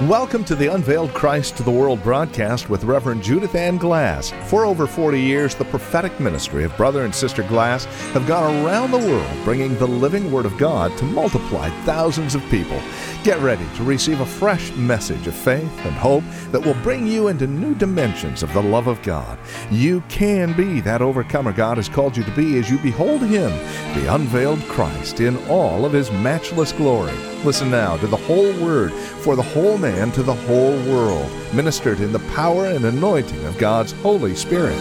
Welcome to the Unveiled Christ to the World broadcast with Reverend Judith Ann Glass. For over 40 years, the prophetic ministry of Brother and Sister Glass have gone around the world bringing the living Word of God to multiply thousands of people. Get ready to receive a fresh message of faith and hope that will bring you into new dimensions of the love of God. You can be that overcomer God has called you to be as you behold Him, the unveiled Christ, in all of His matchless glory. Listen now to the whole Word for the whole man to the whole world, ministered in the power and anointing of God's Holy Spirit.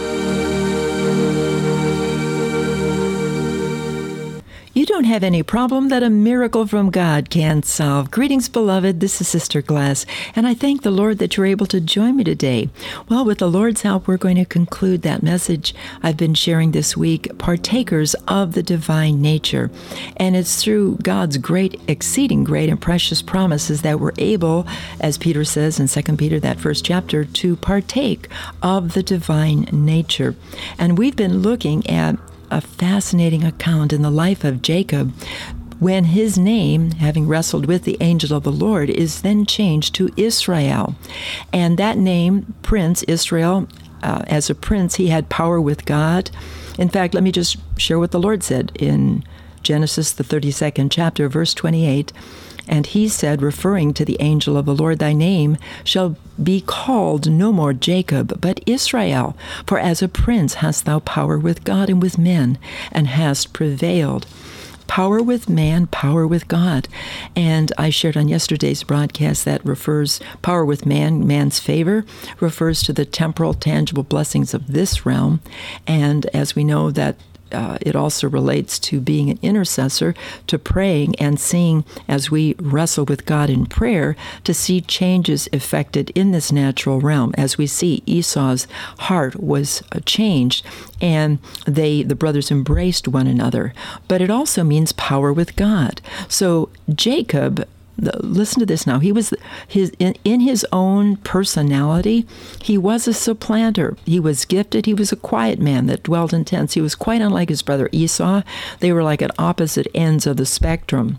You don't have any problem that a miracle from God can't solve. Greetings, beloved. This is Sister Glass, and I thank the Lord that you're able to join me today. Well, with the Lord's help, we're going to conclude that message I've been sharing this week, Partakers of the Divine Nature. And it's through God's great, exceeding great and precious promises that we're able, as Peter says in 2 Peter, that first chapter, to partake of the divine nature. And we've been looking at a fascinating account in the life of Jacob when his name, having wrestled with the angel of the Lord, is then changed to Israel. And that name, Prince Israel, as a prince, he had power with God. In fact, let me just share what the Lord said in Genesis, the 32nd chapter, verse 28. And he said, referring to the angel of the Lord, "Thy name shall be called no more Jacob, but Israel. For as a prince hast thou power with God and with men, and hast prevailed." Power with man, power with God. And I shared on yesterday's broadcast that refers, power with man, man's favor, refers to the temporal, tangible blessings of this realm. And as we know that it also relates to being an intercessor, to praying and seeing as we wrestle with God in prayer, to see changes effected in this natural realm. As we see, Esau's heart was changed, and the brothers embraced one another. But it also means power with God. So Jacob, listen to this now. He was in his own personality. He was a supplanter. He was gifted. He was a quiet man that dwelt in tents. He was quite unlike his brother Esau. They were like at opposite ends of the spectrum.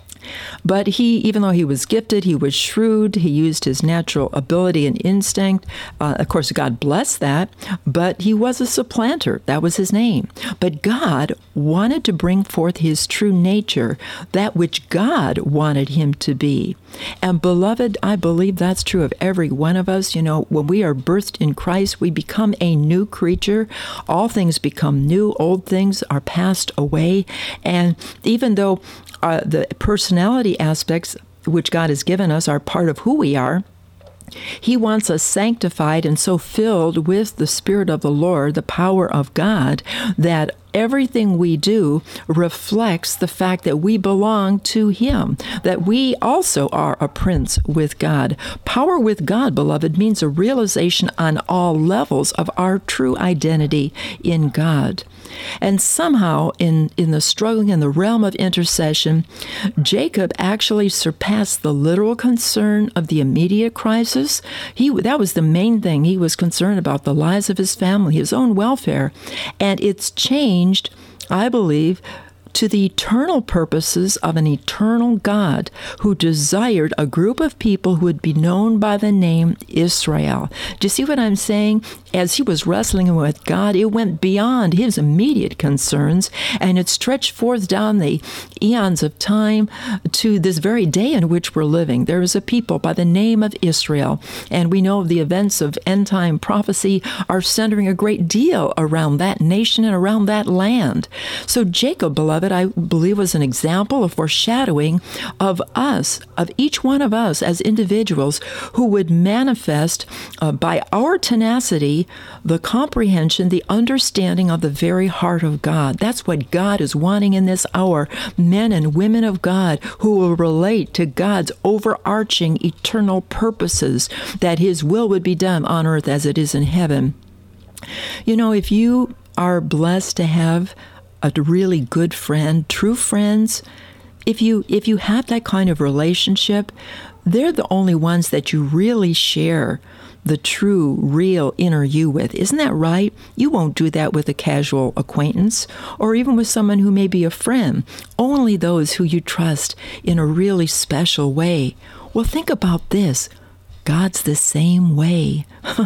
But he, even though he was gifted, he was shrewd. He used his natural ability and instinct. Of course, God blessed that, but he was a supplanter. That was his name. But God wanted to bring forth his true nature, that which God wanted him to be. And beloved, I believe that's true of every one of us. You know, when we are birthed in Christ, we become a new creature. All things become new. Old things are passed away. And even though the personality aspects which God has given us are part of who we are, He wants us sanctified and so filled with the Spirit of the Lord, the power of God, that everything we do reflects the fact that we belong to Him, that we also are a prince with God. Power with God, beloved, means a realization on all levels of our true identity in God. And somehow, in the struggling in the realm of intercession, Jacob actually surpassed the literal concern of the immediate crisis. That was the main thing. He was concerned about the lives of his family, his own welfare. And it's changed, I believe, to the eternal purposes of an eternal God who desired a group of people who would be known by the name Israel. Do you see what I'm saying? As he was wrestling with God, it went beyond his immediate concerns, and it stretched forth down the eons of time to this very day in which we're living. There is a people by the name of Israel, and we know the events of end-time prophecy are centering a great deal around that nation and around that land. So Jacob, beloved, I believe was an example, of foreshadowing of us, of each one of us as individuals who would manifest by our tenacity the comprehension, the understanding of the very heart of God. That's what God is wanting in this hour. Men and women of God who will relate to God's overarching eternal purposes, that His will would be done on earth as it is in heaven. You know, if you are blessed to have a really good friend, true friends, if you have that kind of relationship, they're the only ones that you really share the true, real inner you with. Isn't that right? You won't do that with a casual acquaintance or even with someone who may be a friend. Only those who you trust in a really special way. Well, think about this. God's the same way.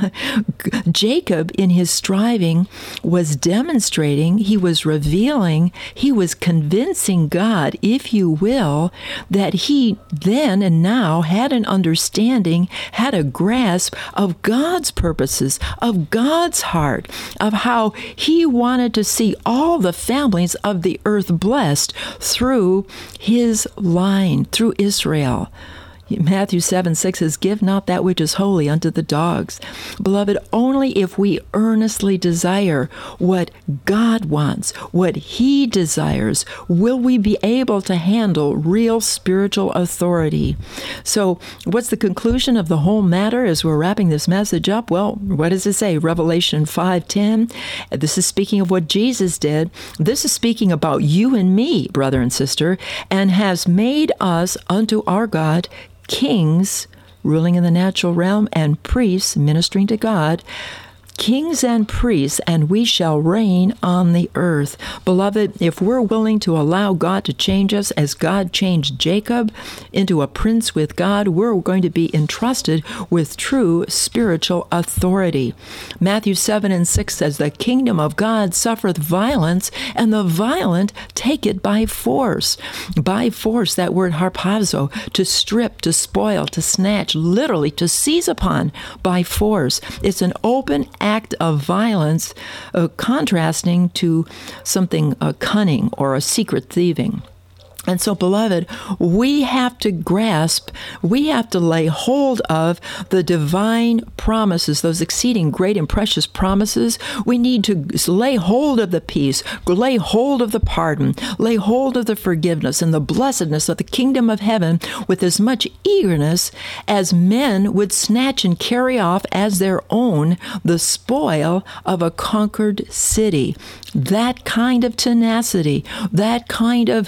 Jacob, in his striving, was demonstrating, he was revealing, he was convincing God, if you will, that he then and now had an understanding, had a grasp of God's purposes, of God's heart, of how he wanted to see all the families of the earth blessed through his line, through Israel. Matthew 7:6 says, "Give not that which is holy unto the dogs." Beloved, only if we earnestly desire what God wants, what He desires, will we be able to handle real spiritual authority. So what's the conclusion of the whole matter as we're wrapping this message up? Well, what does it say? Revelation 5:10. This is speaking of what Jesus did. This is speaking about you and me, brother and sister, and has made us unto our God kings, ruling in the natural realm, and priests, ministering to God, kings and priests, and we shall reign on the earth. Beloved, if we're willing to allow God to change us as God changed Jacob into a prince with God, we're going to be entrusted with true spiritual authority. Matthew 7:6 says, "The kingdom of God suffereth violence, and the violent take it by force." By force, that word harpazo, to strip, to spoil, to snatch, literally to seize upon by force. It's an open act of violence, contrasting to something cunning or a secret thieving. And so, beloved, we have to grasp, we have to lay hold of the divine promises, those exceeding great and precious promises. We need to lay hold of the peace, lay hold of the pardon, lay hold of the forgiveness and the blessedness of the kingdom of heaven with as much eagerness as men would snatch and carry off as their own the spoil of a conquered city. That kind of tenacity, that kind of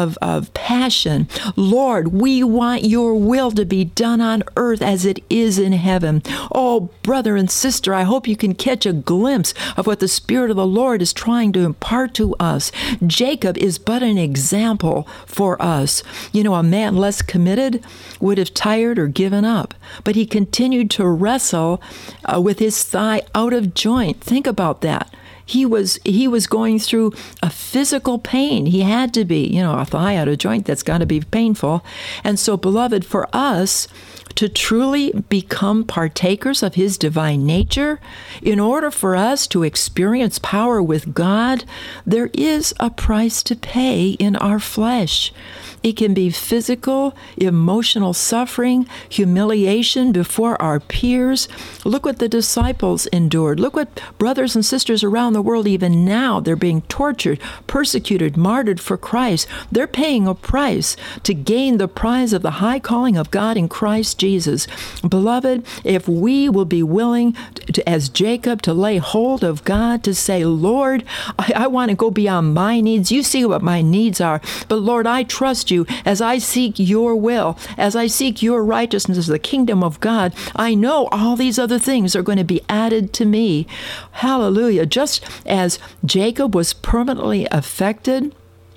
passion. Lord, we want your will to be done on earth as it is in heaven. Oh, brother and sister, I hope you can catch a glimpse of what the Spirit of the Lord is trying to impart to us. Jacob is but an example for us. You know, a man less committed would have tired or given up, but he continued to wrestle with his thigh out of joint. Think about that. He was going through a physical pain. He had to be, a thigh out of joint, that's got to be painful. And so, beloved, for us to truly become partakers of His divine nature, in order for us to experience power with God, there is a price to pay in our flesh. It can be physical, emotional suffering, humiliation before our peers. Look what the disciples endured. Look what brothers and sisters around the world, even now, they're being tortured, persecuted, martyred for Christ. They're paying a price to gain the prize of the high calling of God in Christ Jesus. Beloved, if we will be willing to, as Jacob, to lay hold of God, to say, Lord, I want to go beyond my needs. You see what my needs are. But Lord, I trust you as I seek your will, as I seek your righteousness, the kingdom of God. I know all these other things are going to be added to me. Hallelujah. Just as Jacob was permanently affected,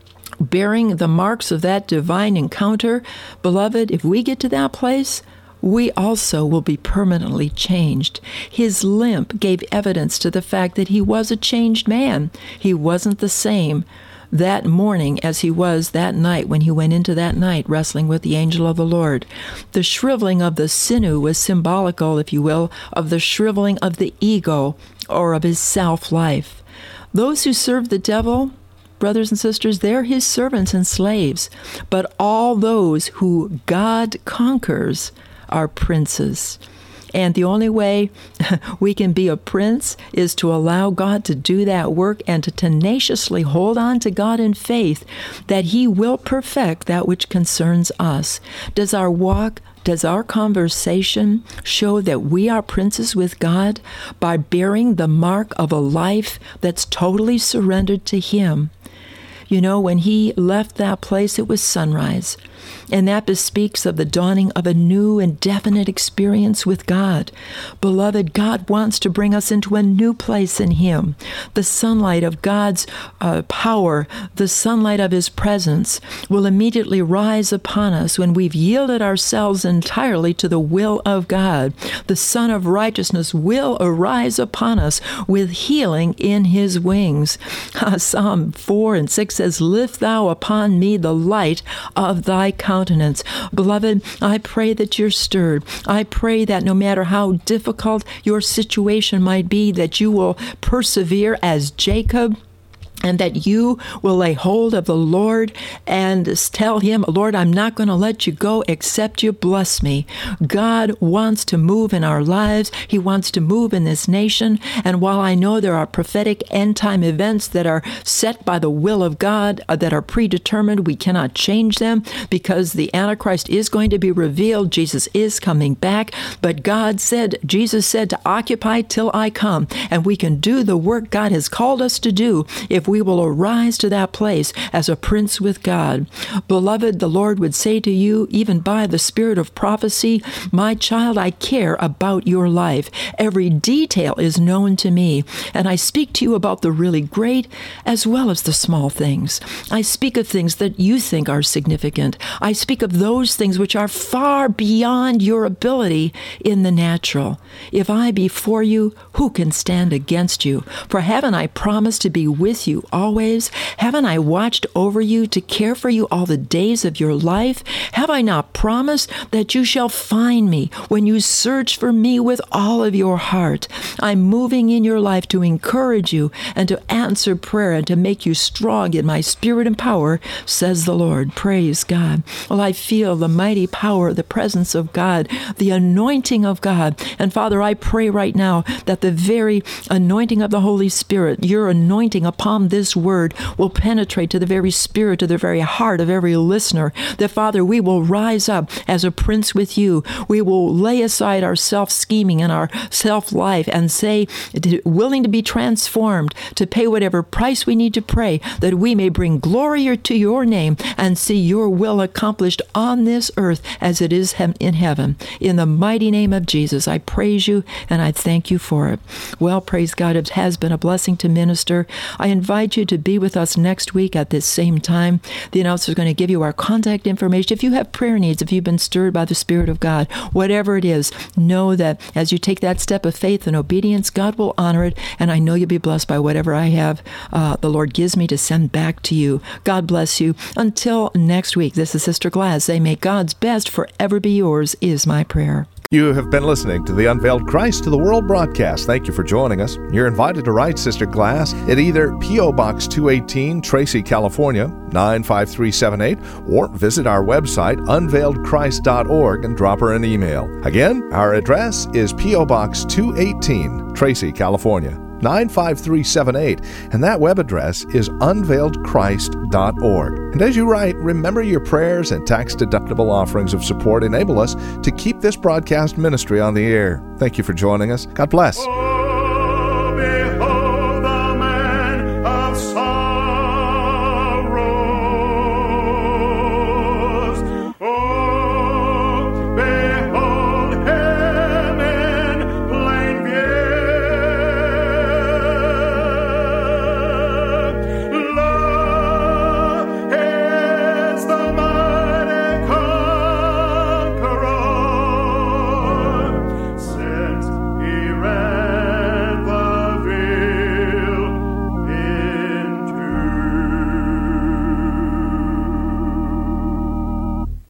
bearing the marks of that divine encounter, beloved, if we get to that place, we also will be permanently changed. His limp gave evidence to the fact that he was a changed man. He wasn't the same that morning as he was that night when he went into that night wrestling with the angel of the Lord. The shriveling of the sinew was symbolical, if you will, of the shriveling of the ego or of his self-life. Those who serve the devil, brothers and sisters, they're his servants and slaves. But all those who God conquers are princes. And the only way we can be a prince is to allow God to do that work and to tenaciously hold on to God in faith that He will perfect that which concerns us. Does our walk, does our conversation show that we are princes with God by bearing the mark of a life that's totally surrendered to Him? You know, when he left that place, it was sunrise. And that bespeaks of the dawning of a new and definite experience with God. Beloved, God wants to bring us into a new place in him. The sunlight of God's power, the sunlight of his presence will immediately rise upon us when we've yielded ourselves entirely to the will of God. The Son of Righteousness will arise upon us with healing in his wings. Psalm 4 and 6 says, "Lift thou upon me the light of thy countenance." Beloved, I pray that you're stirred. I pray that no matter how difficult your situation might be, that you will persevere as Jacob, and that you will lay hold of the Lord and tell him, "Lord, I'm not going to let you go except you bless me." God wants to move in our lives. He wants to move in this nation. And while I know there are prophetic end-time events that are set by the will of God, that are predetermined, we cannot change them because the Antichrist is going to be revealed. Jesus is coming back. But Jesus said to occupy till I come. And we can do the work God has called us to do if we will arise to that place as a prince with God. Beloved, the Lord would say to you, even by the spirit of prophecy, "My child, I care about your life. Every detail is known to me, and I speak to you about the really great as well as the small things. I speak of things that you think are significant. I speak of those things which are far beyond your ability in the natural. If I be for you, who can stand against you? For haven't I promised to be with you always? Haven't I watched over you to care for you all the days of your life? Have I not promised that you shall find me when you search for me with all of your heart? I'm moving in your life to encourage you and to answer prayer and to make you strong in my spirit and power, says the Lord." Praise God. Well, I feel the mighty power, the presence of God, the anointing of God. And Father, I pray right now that the very anointing of the Holy Spirit, your anointing upon this word, will penetrate to the very spirit, to the very heart of every listener. That, Father, we will rise up as a prince with you. We will lay aside our self-scheming and our self-life and say, willing to be transformed, to pay whatever price we need to pay, that we may bring glory to your name and see your will accomplished on this earth as it is in heaven. In the mighty name of Jesus, I praise you and I thank you for it. Well, praise God, it has been a blessing to minister. I invite you to be with us next week at this same time. The announcer is going to give you our contact information. If you have prayer needs, if you've been stirred by the Spirit of God, whatever it is, know that as you take that step of faith and obedience, God will honor it, and I know you'll be blessed by whatever I have the Lord gives me to send back to you. God bless you. Until next week, this is Sister Glass. Say, may God's best forever be yours, is my prayer. You have been listening to the Unveiled Christ to the World broadcast. Thank you for joining us. You're invited to write Sister Glass at either P.O. Box 218, Tracy, California, 95378, or visit our website, unveiledchrist.org, and drop her an email. Again, our address is P.O. Box 218, Tracy, California, 95378, and that web address is unveiledchrist.org. And as you write, remember your prayers and tax-deductible offerings of support enable us to keep this broadcast ministry on the air. Thank you for joining us. God bless.